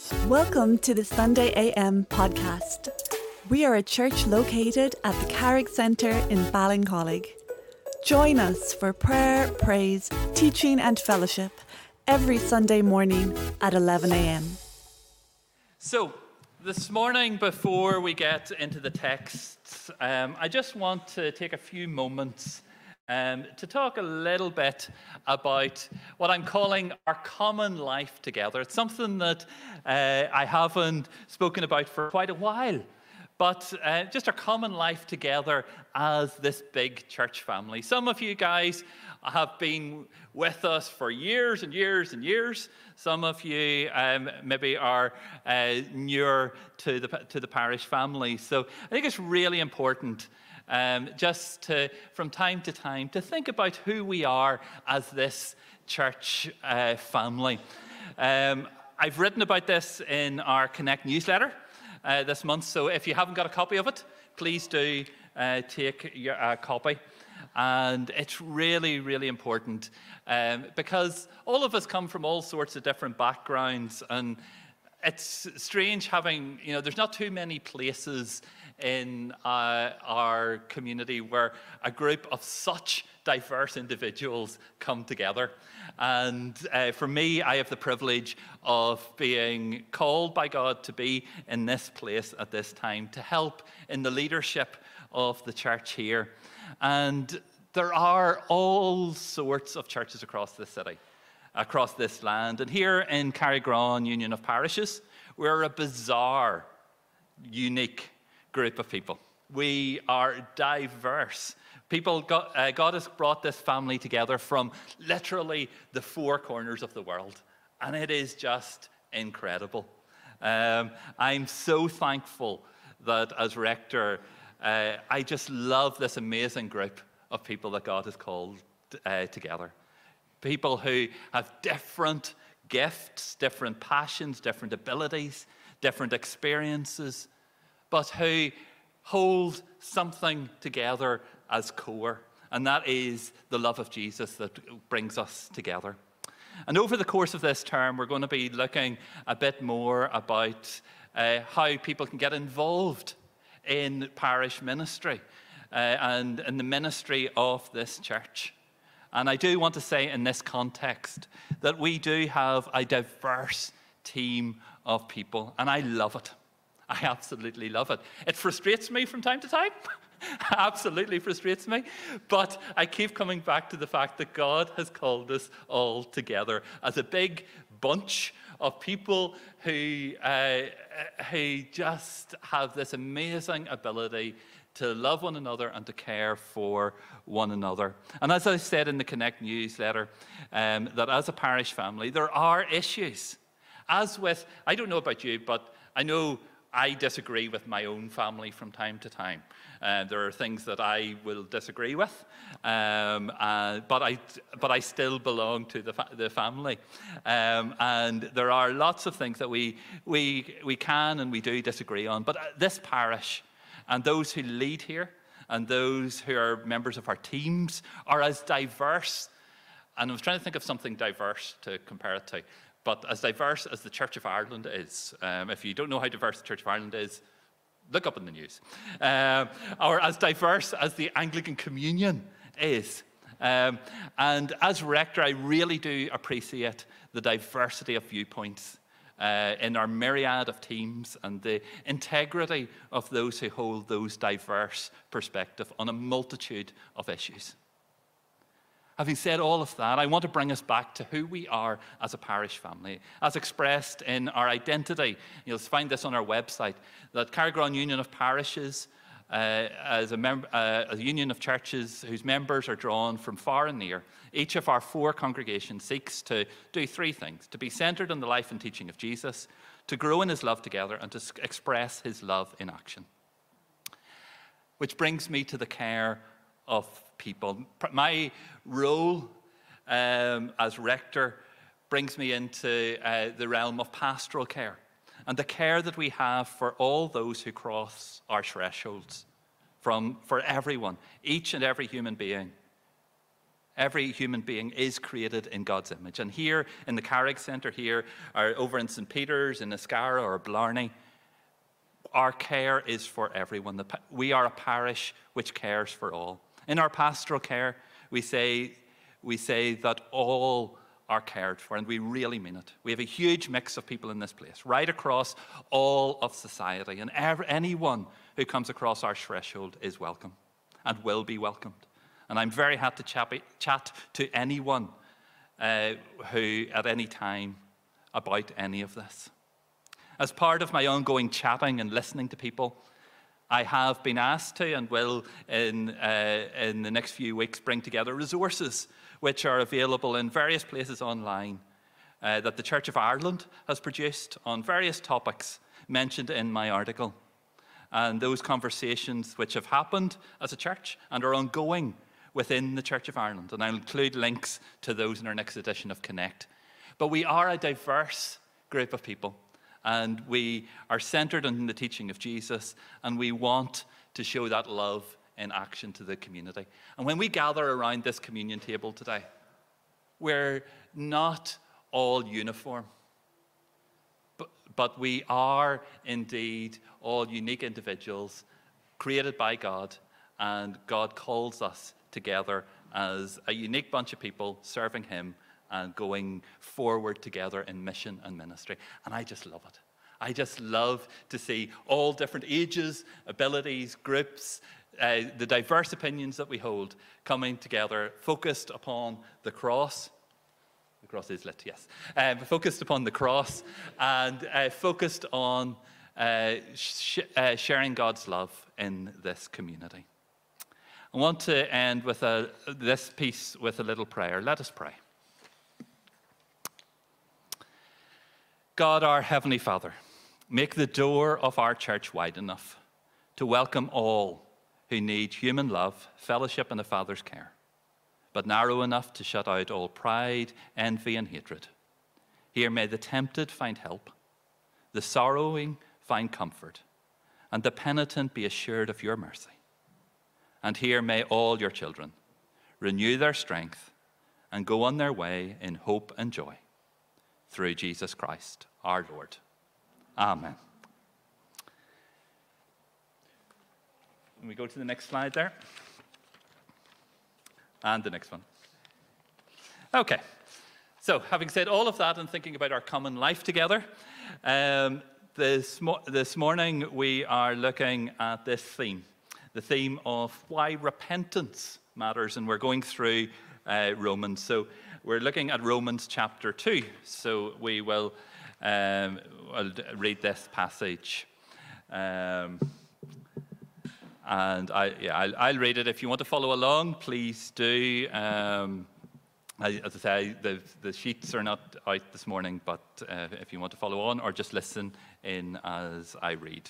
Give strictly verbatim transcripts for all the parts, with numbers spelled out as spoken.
Welcome to the Sunday A M podcast. We are a church located at the Carrick Centre in Ballincollig. Join us for prayer, praise, teaching and fellowship every Sunday morning at eleven a m. So, this morning, before we get into the text, um, I just want to take a few moments um, to talk a little bit about what I'm calling our common life together. It's something that uh, I haven't spoken about for quite a while, but uh, just our common life together as this big church family. Some of you guys have been with us for years and years and years. Some of you um, maybe are uh, newer to the to the parish family. So I think it's really important um, just to, from time to time, to think about who we are as this church uh, family. Um, I've written about this in our Connect newsletter uh, this month. So if you haven't got a copy of it, please do uh, take your uh, copy. And it's really, really important um, because all of us come from all sorts of different backgrounds, and it's strange having, you know, there's not too many places in uh, our community where a group of such diverse individuals come together. And uh, for me, I have the privilege of being called by God to be in this place at this time to help in the leadership of the church here. And there are all sorts of churches across this city, across this land. And here in Carrigrawn Union of Parishes, we're a bizarre, unique group of people. We are diverse. People, got, uh, God has brought this family together from literally the four corners of the world. And it is just incredible. Um, I'm so thankful that as rector, Uh, I just love this amazing group of people that God has called uh, together. People who have different gifts, different passions, different abilities, different experiences, but who hold something together as core, and that is the love of Jesus that brings us together. And over the course of this term, we're going to be looking a bit more about uh, how people can get involved in parish ministry uh, and in the ministry of this church. And I do want to say in this context that we do have a diverse team of people, and I love it. I absolutely love it. It frustrates me from time to time. Absolutely frustrates me. But I keep coming back to the fact that God has called us all together as a big bunch of people who, uh, who just have this amazing ability to love one another and to care for one another. And as I said in the Connect newsletter, um, that as a parish family, there are issues. As with, I don't know about you, but I know I disagree with my own family from time to time. Uh, there are things that I will disagree with, um, uh, but I but I still belong to the fa- the family. Um, and there are lots of things that we we we can and we do disagree on. But this parish and those who lead here and those who are members of our teams are as diverse. And I was trying to think of something diverse to compare it to. But as diverse as the Church of Ireland is, um, if you don't know how diverse the Church of Ireland is, look up in the news. Um, or as diverse as the Anglican Communion is. Um, and as rector, I really do appreciate the diversity of viewpoints uh, in our myriad of teams and the integrity of those who hold those diverse perspectives on a multitude of issues. Having said all of that, I want to bring us back to who we are as a parish family, as expressed in our identity. You'll find this on our website, that Carrigrawn Union of Parishes, uh, as a, mem- uh, a union of churches whose members are drawn from far and near. Each of our four congregations seeks to do three things: to be centered on the life and teaching of Jesus, to grow in his love together, and to express his love in action. Which brings me to the care of people. My role um, as rector brings me into uh, the realm of pastoral care and the care that we have for all those who cross our thresholds, from for everyone, each and every human being Every human being is created in God's image. And here in the Carrick Centre, here, or over in Saint Peter's, in Escara or Blarney, our care is for everyone. We are a parish which cares for all. In our pastoral care, we say, we say that all are cared for, and we really mean it. We have a huge mix of people in this place, right across all of society, and every, anyone who comes across our threshold is welcome and will be welcomed. And I'm very happy to chat, chat to anyone uh, who, at any time, about any of this. As part of my ongoing chatting and listening to people, I have been asked to and will, in, uh, in the next few weeks, bring together resources which are available in various places online uh, that the Church of Ireland has produced on various topics mentioned in my article. And those conversations which have happened as a church and are ongoing within the Church of Ireland. And I'll include links to those in our next edition of Connect. But we are a diverse group of people, and we are centered on the teaching of Jesus, and we want to show that love in action to the community. And when we gather around this communion table today, we're not all uniform, but, but we are indeed all unique individuals created by God, and God calls us together as a unique bunch of people serving him and going forward together in mission and ministry. And I just love it. I just love to see all different ages, abilities, groups, uh, the diverse opinions that we hold coming together, focused upon the cross. The cross is lit, yes. Um, focused upon the cross and uh, focused on uh, sh uh, sharing God's love in this community. I want to end with a, this piece with a little prayer. Let us pray. God, our Heavenly Father, make the door of our church wide enough to welcome all who need human love, fellowship, and a Father's care, but narrow enough to shut out all pride, envy, and hatred. Here may the tempted find help, the sorrowing find comfort, and the penitent be assured of your mercy. And here may all your children renew their strength and go on their way in hope and joy. Through Jesus Christ, our Lord. Amen. Can we go to the next slide there? And the next one. Okay. So, having said all of that and thinking about our common life together, um, this, mo this morning we are looking at this theme. The theme of why repentance matters, and we're going through uh, Romans. So we're looking at Romans chapter two. So we will um, I'll read this passage. Um, and I, yeah, I'll, I'll read it. If you want to follow along, please do. Um, I, as I say, the, the sheets are not out this morning, but uh, if you want to follow on or just listen in as I read.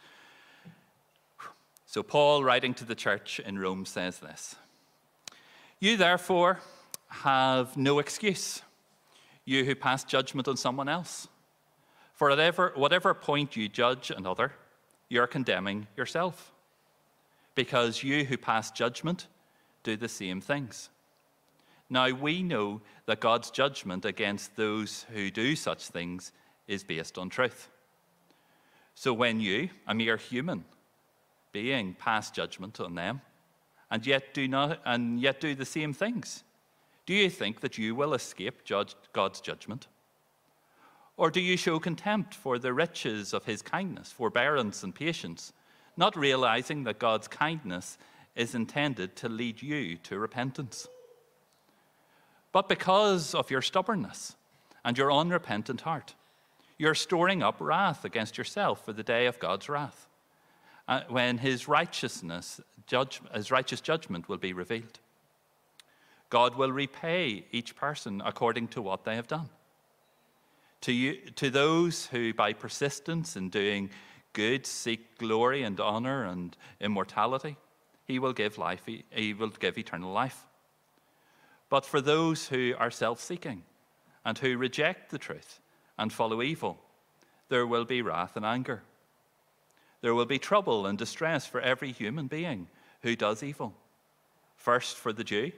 So Paul, writing to the church in Rome, says this: "You therefore have no excuse, you who pass judgment on someone else. For whatever, whatever point you judge another, you are condemning yourself, because you who pass judgment do the same things. Now we know that God's judgment against those who do such things is based on truth. So when you, a mere human being, pass judgment on them, and yet do not, and yet do the same things, do you think that you will escape judge, God's judgment? Or do you show contempt for the riches of his kindness, forbearance, and patience, not realizing that God's kindness is intended to lead you to repentance? But because of your stubbornness and your unrepentant heart, you're storing up wrath against yourself for the day of God's wrath, uh, when his righteousness, judge, his righteous judgment will be revealed. God will repay each person according to what they have done. To you, to those who by persistence in doing good seek glory and honor and immortality, he will give life, he will give eternal life. But for those who are self-seeking and who reject the truth and follow evil, there will be wrath and anger. There will be trouble and distress for every human being who does evil. First for the Jew,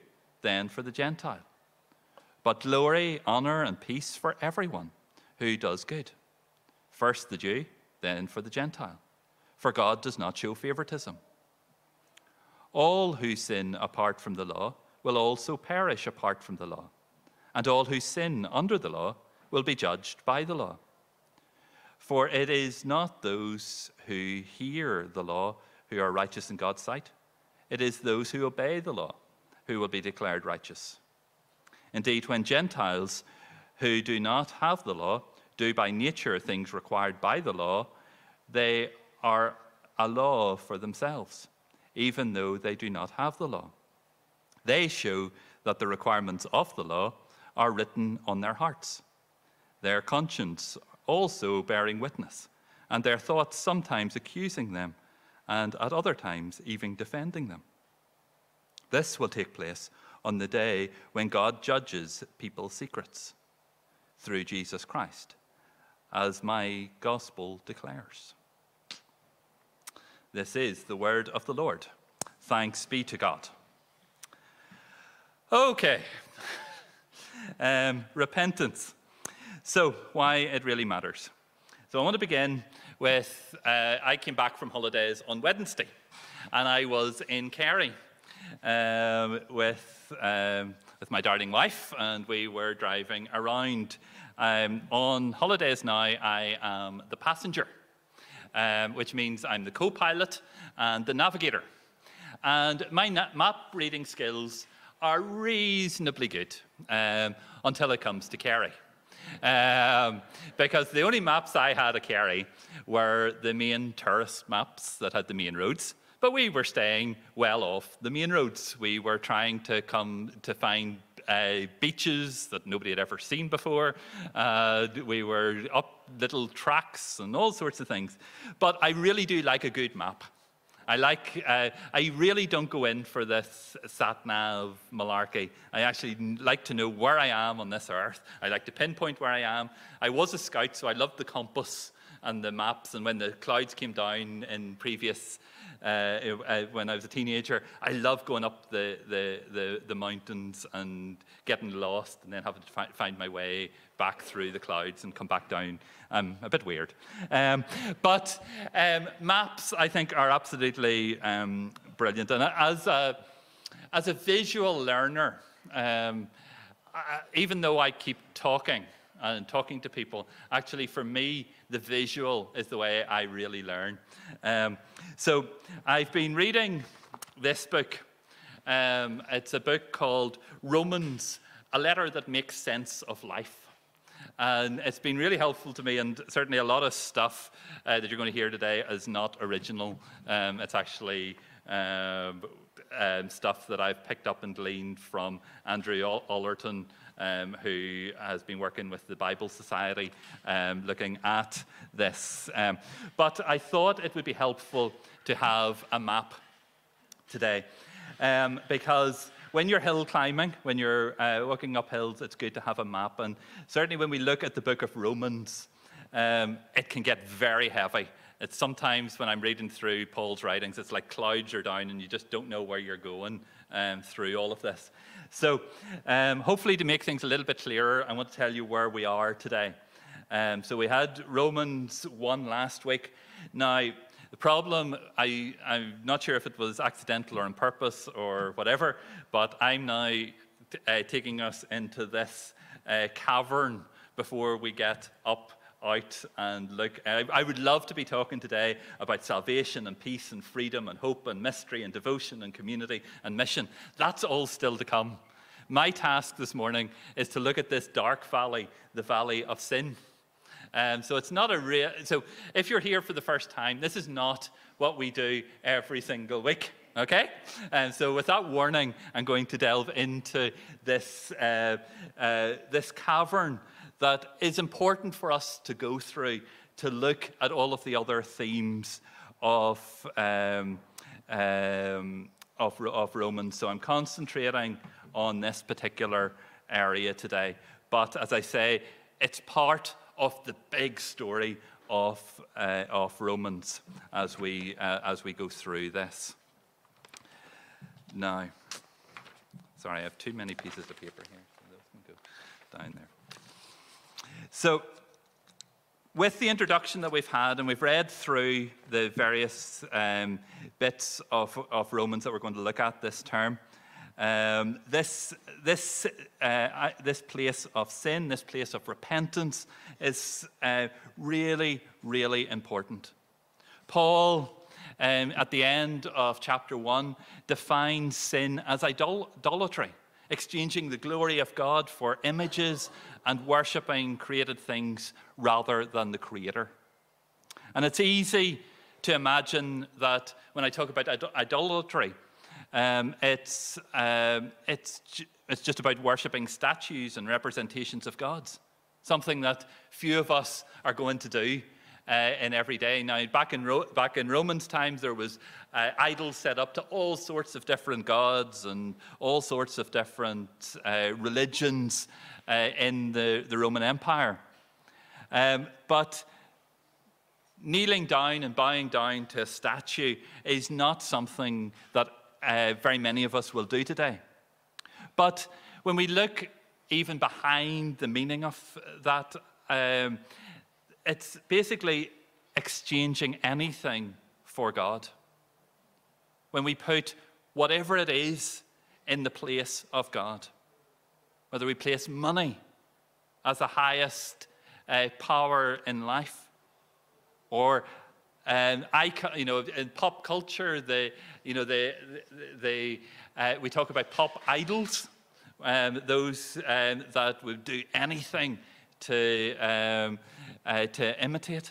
then for the Gentile. But glory, honor, and peace for everyone who does good. First the Jew, then for the Gentile. For God does not show favoritism. All who sin apart from the law will also perish apart from the law, and all who sin under the law will be judged by the law. For it is not those who hear the law who are righteous in God's sight. It is those who obey the law who will be declared righteous. Indeed, when Gentiles who do not have the law do by nature things required by the law, they are a law for themselves, even though they do not have the law. They show that the requirements of the law are written on their hearts, their conscience also bearing witness, and their thoughts sometimes accusing them, and at other times even defending them. This will take place on the day when God judges people's secrets through Jesus Christ, as my gospel declares. This is the word of the Lord. Thanks be to God. Okay, um, repentance. So, why it really matters. So I want to begin with, uh, I came back from holidays on Wednesday, and I was in Kerry um, with, um, with my darling wife, and we were driving around. Um, on holidays now, I am the passenger, um, which means I'm the co-pilot and the navigator. And my na- map reading skills are reasonably good um, until it comes to Kerry. Um, because the only maps I had at Kerry were the main tourist maps that had the main roads, but we were staying well off the main roads. We were trying to come to find uh, beaches that nobody had ever seen before. Uh, we were up little tracks and all sorts of things. But I really do like a good map. I like, uh, I really don't go in for this sat-nav malarkey. I actually like to know where I am on this earth. I like to pinpoint where I am. I was a scout, so I loved the compass and the maps. And when the clouds came down in previous, uh, uh, when I was a teenager, I loved going up the, the, the, the mountains and getting lost and then having to fi- find my way back through the clouds and come back down. Um, a bit weird. Um, but um, maps, I think, are absolutely um, brilliant. And as a, as a visual learner, um, I, even though I keep talking and talking to people, actually for me, the visual is the way I really learn. Um, so I've been reading this book. Um, it's a book called Romans, A Letter That Makes Sense of Life. And it's been really helpful to me, and certainly a lot of stuff uh, that you're going to hear today is not original. Um, it's actually um, um, stuff that I've picked up and gleaned from Andrew Ollerton, um, who has been working with the Bible Society, um, looking at this. Um, but I thought it would be helpful to have a map today, um, because when you're hill climbing, when you're uh, walking up hills, it's good to have a map. And certainly when we look at the book of Romans, um, it can get very heavy. It's sometimes when I'm reading through Paul's writings, it's like clouds are down and you just don't know where you're going um, through all of this. So um, hopefully to make things a little bit clearer, I want to tell you where we are today. Um, so we had Romans one last week. Now, the problem, I, I'm not sure if it was accidental or on purpose or whatever, but I'm now t- uh, taking us into this uh, cavern before we get up, out, and look. I, I would love to be talking today about salvation and peace and freedom and hope and mystery and devotion and community and mission. That's all still to come. My task this morning is to look at this dark valley, the valley of sin. Um, so it's not a real, so if you're here for the first time, this is not what we do every single week, okay? And so with that warning, I'm going to delve into this, uh, uh, this cavern that is important for us to go through to look at all of the other themes of, um, um, of, of Romans. So I'm concentrating on this particular area today. But as I say, it's part of the big story of, uh, of Romans as we, uh, as we go through this. Now, Sorry, I have too many pieces of paper here, so those can go down there. So, with the introduction that we've had, and we've read through the various um, bits of, of Romans that we're going to look at this term, um, this, this, uh, this place of sin, this place of repentance is uh, really, really important. Paul, um, at the end of chapter one, defines sin as idol- idolatry, exchanging the glory of God for images and worshipping created things rather than the Creator. And it's easy to imagine that when I talk about idol- idolatry, um, it's, um, it's, ju- it's just about worshipping statues and representations of gods, something that few of us are going to do uh, in every day. Now, back in, Ro- back in Romans times, there was uh, idols set up to all sorts of different gods and all sorts of different uh, religions uh, in the, the Roman Empire. Um, but kneeling down and bowing down to a statue is not something that uh, very many of us will do today. But when we look even behind the meaning of that, um, it's basically exchanging anything for God. When we put whatever it is in the place of God, whether we place money as the highest uh, power in life, or um, icon, you know, in pop culture, the you know the the, the uh, we talk about pop idols, um, those um, that would do anything to um, uh, to imitate,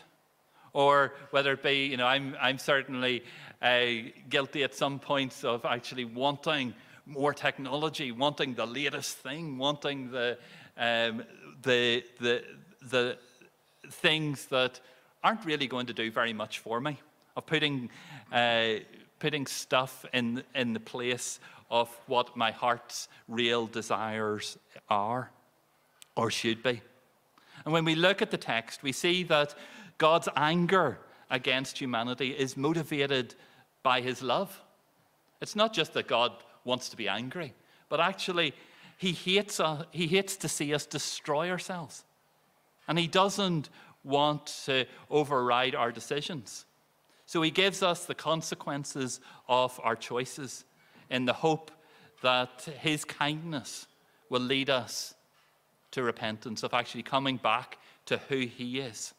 or whether it be, you know, I'm I'm certainly uh, guilty at some points of actually wanting more technology, wanting the latest thing, wanting the um, the the the things that aren't really going to do very much for me, of putting uh, putting stuff in in the place of what my heart's real desires are or should be. And when we look at the text, we see that God's anger against humanity is motivated by his love. It's not just that God wants to be angry, but actually he hates uh, he hates to see us destroy ourselves. And he doesn't want to override our decisions. So he gives us the consequences of our choices in the hope that his kindness will lead us to repentance, of actually coming back to who he is.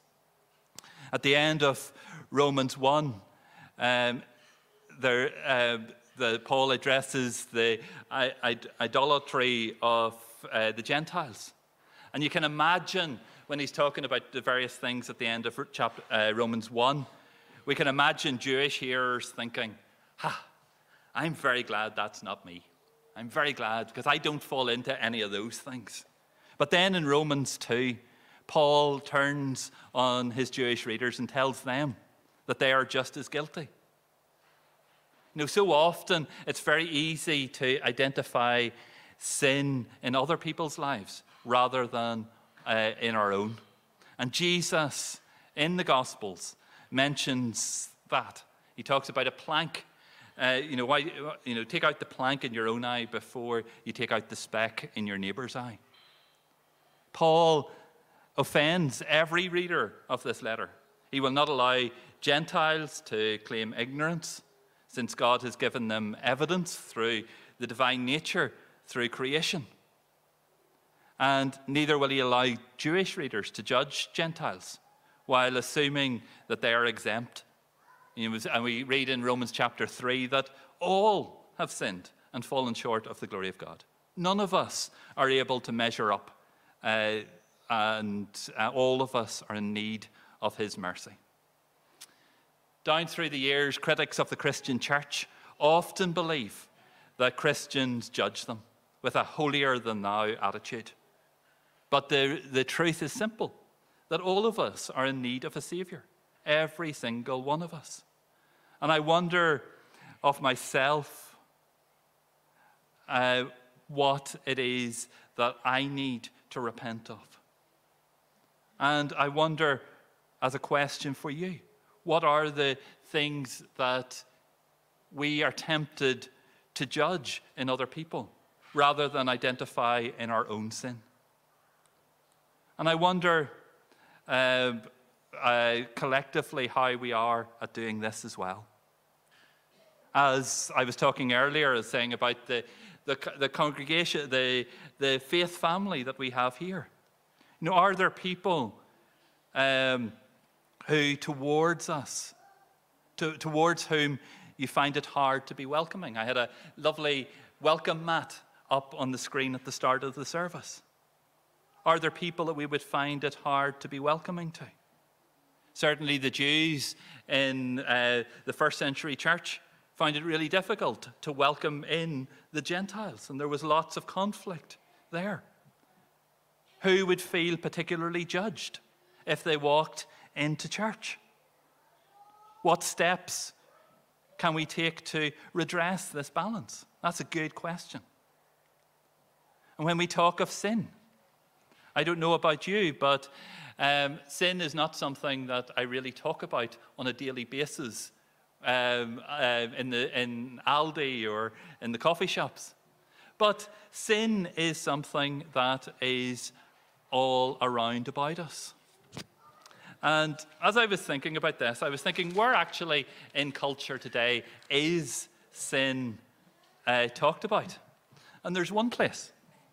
At the end of Romans one, um, there, uh, the, Paul addresses the I, I, idolatry of uh, the Gentiles. And you can imagine when he's talking about the various things at the end of chapter, uh, Romans one, we can imagine Jewish hearers thinking, ha, I'm very glad that's not me. I'm very glad because I don't fall into any of those things. But then in Romans two, Paul turns on his Jewish readers and tells them that they are just as guilty. You know, so often it's very easy to identify sin in other people's lives rather than uh, in our own. And Jesus, in the Gospels, mentions that. He talks about a plank. Uh, you know, why? You know, take out the plank in your own eye before you take out the speck in your neighbor's eye. Paul offends every reader of this letter. He will not allow Gentiles to claim ignorance, since God has given them evidence through the divine nature, through creation. And neither will he allow Jewish readers to judge Gentiles while assuming that they are exempt. You know, and we read in Romans chapter three that all have sinned and fallen short of the glory of God. None of us are able to measure up, uh, and uh, all of us are in need of his mercy. Down through the years, critics of the Christian church often believe that Christians judge them with a holier-than-thou attitude. But the, the truth is simple, that all of us are in need of a Savior, every single one of us. And I wonder of myself uh, what it is that I need to repent of. And I wonder, as a question for you, what are the things that we are tempted to judge in other people rather than identify in our own sin. And I wonder uh, uh, collectively how we are at doing this as well. As I was talking earlier, I was saying about the, the, the congregation, the, the faith family that we have here. You know, are there people um, who towards us, to, towards whom you find it hard to be welcoming? I had a lovely welcome mat up on the screen at the start of the service. Are there people that we would find it hard to be welcoming to? Certainly the Jews in uh, the first century church found it really difficult to welcome in the Gentiles, and there was lots of conflict there. Who would feel particularly judged if they walked into church? What steps can we take to redress this balance? That's a good question. And when we talk of sin, I don't know about you, but um, sin is not something that I really talk about on a daily basis um, uh, in, the, in Aldi or in the coffee shops. But sin is something that is all around about us. And as I was thinking about this, I was thinking, where actually in culture today is sin uh, talked about? And there's one place.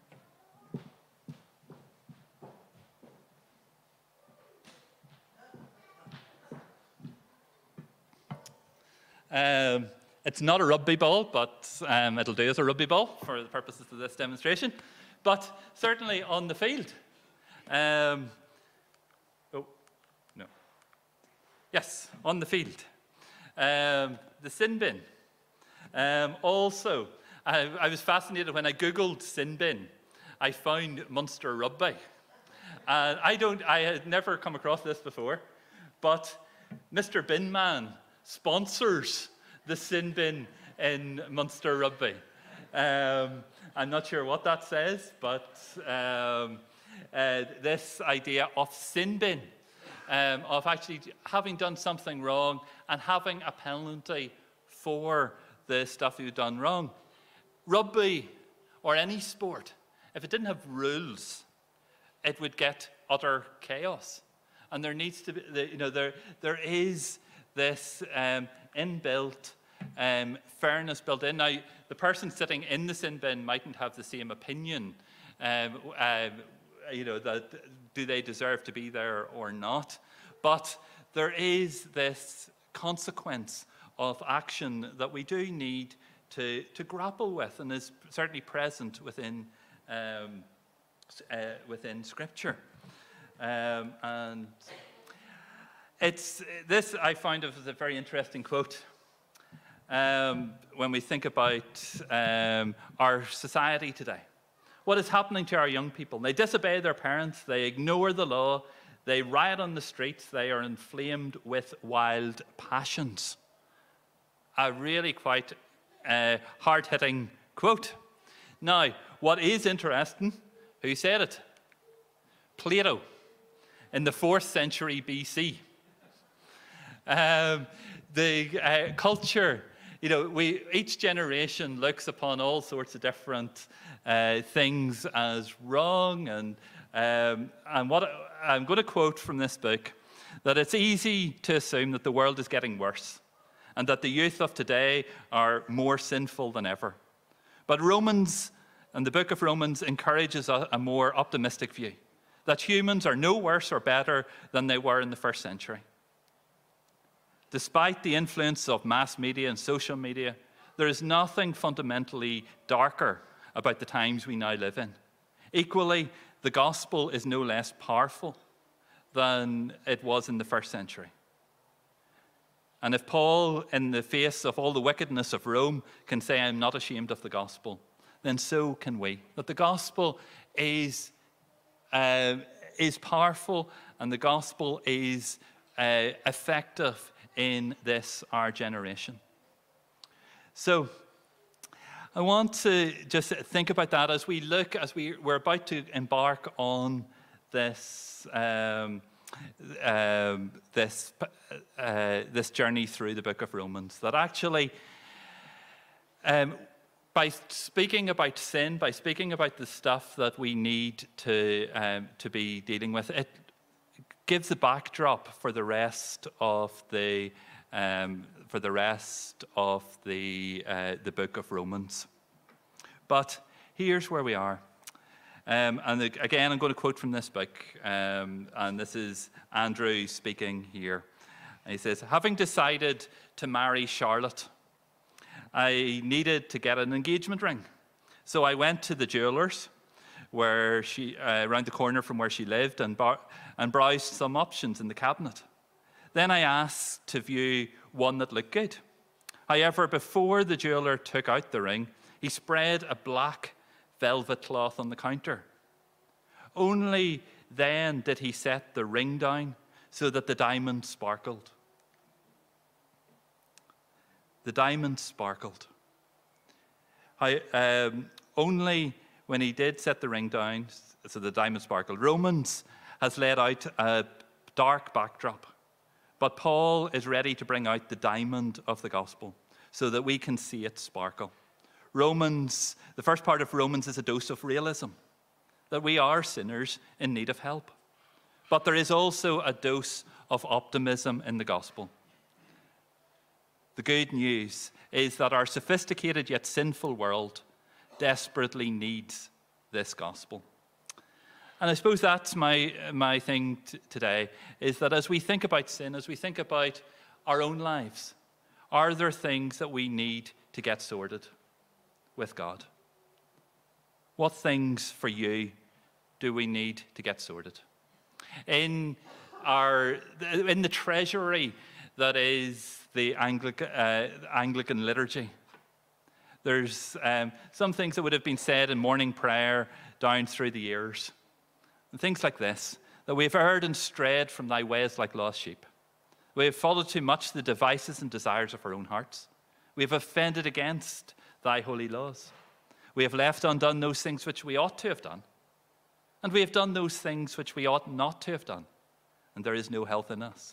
Um, it's not a rugby ball, but um, it'll do as a rugby ball for the purposes of this demonstration. But certainly on the field. Um, oh, no. Yes, on the field. Um, the sin bin. Um, also, I, I was fascinated when I Googled sin bin. I found Munster Rugby. And I don't, I had never come across this before, but Mister Binman sponsors the sin bin in Munster Rugby. Um, I'm not sure what that says, but um, uh, this idea of sin bin, um, of actually having done something wrong and having a penalty for the stuff you've done wrong. Rugby, or any sport, if it didn't have rules, it would get utter chaos. And there needs to be, you know, there there is this um, inbuilt um, fairness built in. Now, the person sitting in the sin bin mightn't have the same opinion. Um, uh, you know, that do they deserve to be there or not? But there is this consequence of action that we do need to, to grapple with, and is certainly present within um, uh, within Scripture. Um, and it's this I find of as a very interesting quote. Um, when we think about um, our society today, what is happening to our young people? They disobey their parents, they ignore the law, they riot on the streets, they are inflamed with wild passions. A really quite uh, hard-hitting quote. Now, what is interesting, who said it? Plato, in the fourth century B C. Um, the uh, culture, you know, we each generation looks upon all sorts of different uh, things as wrong, and um, and what I'm going to quote from this book, that it's easy to assume that the world is getting worse, and that the youth of today are more sinful than ever. But Romans, and the book of Romans, encourages a, a more optimistic view, that humans are no worse or better than they were in the first century. Despite the influence of mass media and social media, there is nothing fundamentally darker about the times we now live in. Equally, the gospel is no less powerful than it was in the first century. And if Paul, in the face of all the wickedness of Rome, can say, "I'm not ashamed of the gospel," then so can we. That the gospel is, uh, is powerful, and the gospel is uh, effective in this, our generation. So I want to just think about that as we look, as we, we're about to embark on this um, um, this uh, this journey through the book of Romans. That actually um, by speaking about sin, by speaking about the stuff that we need to, um, to be dealing with, it gives the backdrop for the rest of the, um, for the rest of the, uh, the book of Romans. But here's where we are. Um, and the, again, I'm going to quote from this book, um, and this is Andrew speaking here. And he says, having decided to marry Charlotte, I needed to get an engagement ring. So I went to the jeweller's where she, uh, around the corner from where she lived, and, bar- and browsed some options in the cabinet. Then I asked to view one that looked good. However, before the jeweller took out the ring, he spread a black velvet cloth on the counter. Only then did he set the ring down so that the diamond sparkled. The diamond sparkled. I, um, only when he did set the ring down, so the diamond sparkled. Romans has laid out a dark backdrop, but Paul is ready to bring out the diamond of the gospel so that we can see it sparkle. Romans, the first part of Romans is a dose of realism, that we are sinners in need of help. But there is also a dose of optimism in the gospel. The good news is that our sophisticated yet sinful world desperately needs this gospel. And I suppose that's my, my thing t- today, is that as we think about sin, as we think about our own lives, are there things that we need to get sorted with God? What things for you do we need to get sorted? In our in the treasury that is the Anglican, uh, Anglican liturgy, there's um, some things that would have been said in morning prayer down through the years. And things like this, that we have erred and strayed from thy ways like lost sheep. We have followed too much the devices and desires of our own hearts. We have offended against thy holy laws. We have left undone those things which we ought to have done. And we have done those things which we ought not to have done. And there is no health in us.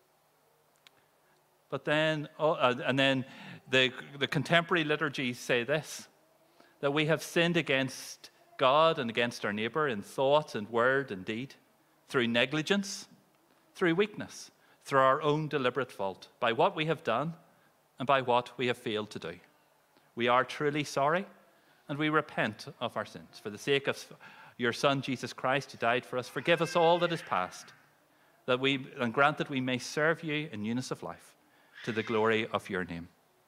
But then, oh, uh, and then the, the contemporary liturgies say this, that we have sinned against God and against our neighbour in thought and word and deed, through negligence, through weakness, through our own deliberate fault, by what we have done and by what we have failed to do. We are truly sorry, and we repent of our sins. For the sake of your Son, Jesus Christ, who died for us, forgive us all that is past, that we, and grant that we may serve you in newness of life, to the glory of your name.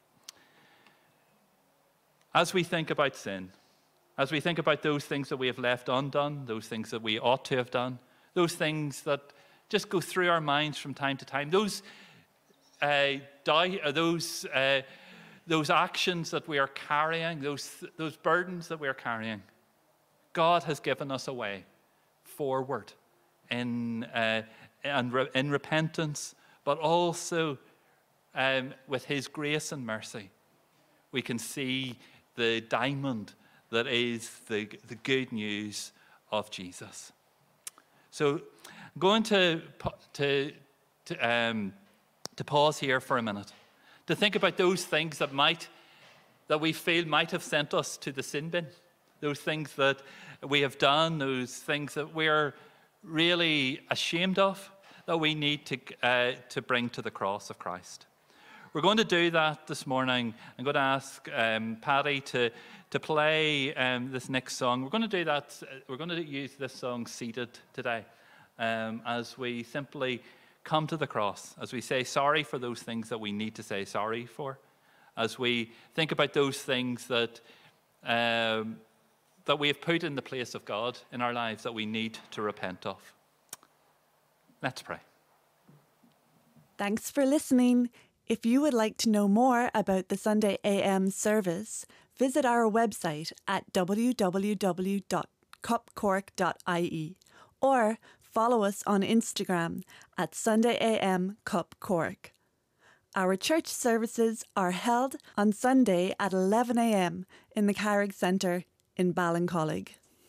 As we think about sin, as we think about those things that we have left undone, those things that we ought to have done, those things that just go through our minds from time to time, those uh, die, uh, those uh, those actions that we are carrying, those those burdens that we are carrying, God has given us a way forward in uh, in, re- in repentance, but also um, with His grace and mercy, we can see the diamond that is the, the good news of Jesus. So I'm going to, to, to, um, to pause here for a minute, to think about those things that might, that we feel might have sent us to the sin bin, those things that we have done, those things that we're really ashamed of, that we need to, uh, to bring to the cross of Christ. We're going to do that this morning. I'm going to ask um, Paddy to, to play um, this next song. We're going to do that. We're going to use this song Seated today um, as we simply come to the cross, as we say sorry for those things that we need to say sorry for, as we think about those things that, um, that we have put in the place of God in our lives that we need to repent of. Let's pray. Thanks for listening. If you would like to know more about the Sunday A M service, visit our website at w w w dot cup cork dot i e or follow us on Instagram at Sunday A M Cup Cork. Our church services are held on Sunday at eleven a m in the Carrick Centre in Ballincollig.